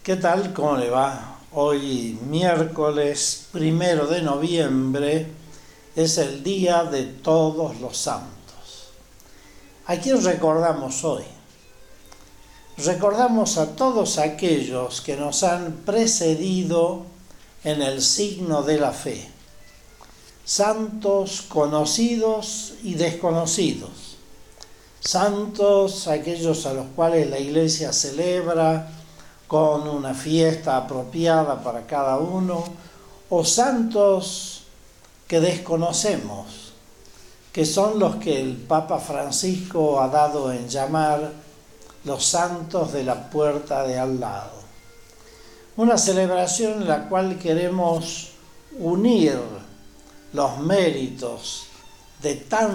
¿Qué tal? ¿Cómo le va? Hoy, miércoles 1 de noviembre, es el Día de Todos los Santos. ¿A quién recordamos hoy? Recordamos a todos aquellos que nos han precedido en el signo de la fe. Santos conocidos y desconocidos. Santos aquellos a los cuales la Iglesia celebra con una fiesta apropiada para cada uno, o santos que desconocemos, que son los que el Papa Francisco ha dado en llamar los santos de la puerta de al lado. Una celebración en la cual queremos unir los méritos de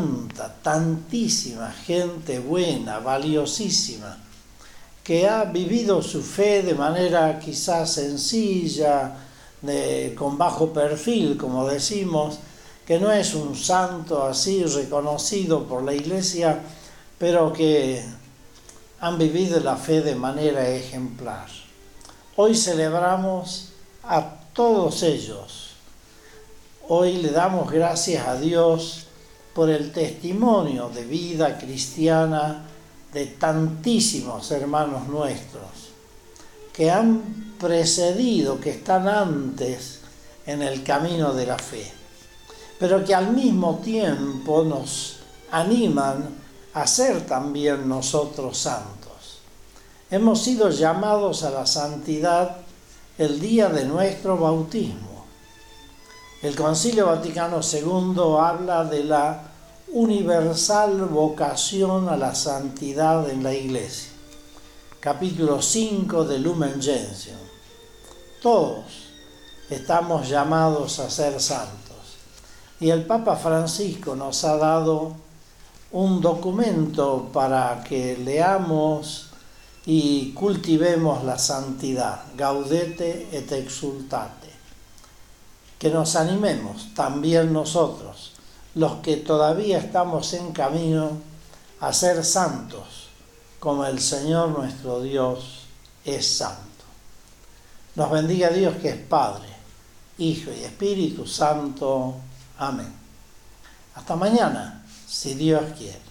tantísima gente buena, valiosísima, que ha vivido su fe de manera quizás sencilla, con bajo perfil, como decimos, que no es un santo así reconocido por la Iglesia, pero que han vivido la fe de manera ejemplar. Hoy celebramos a todos ellos. Hoy le damos gracias a Dios por el testimonio de vida cristiana de tantísimos hermanos nuestros que han precedido, que están antes en el camino de la fe, pero que al mismo tiempo nos animan a ser también nosotros santos. Hemos sido llamados a la santidad el día de nuestro bautismo. El Concilio Vaticano II habla de la universal vocación a la santidad en la Iglesia. Capítulo 5 de Lumen Gentium. Todos estamos llamados a ser santos. Y el Papa Francisco nos ha dado un documento para que leamos y cultivemos la santidad. Gaudete et exultate. Que nos animemos también nosotros, los que todavía estamos en camino, a ser santos, como el Señor nuestro Dios es santo. Nos bendiga Dios, que es Padre, Hijo y Espíritu Santo. Amén. Hasta mañana, si Dios quiere.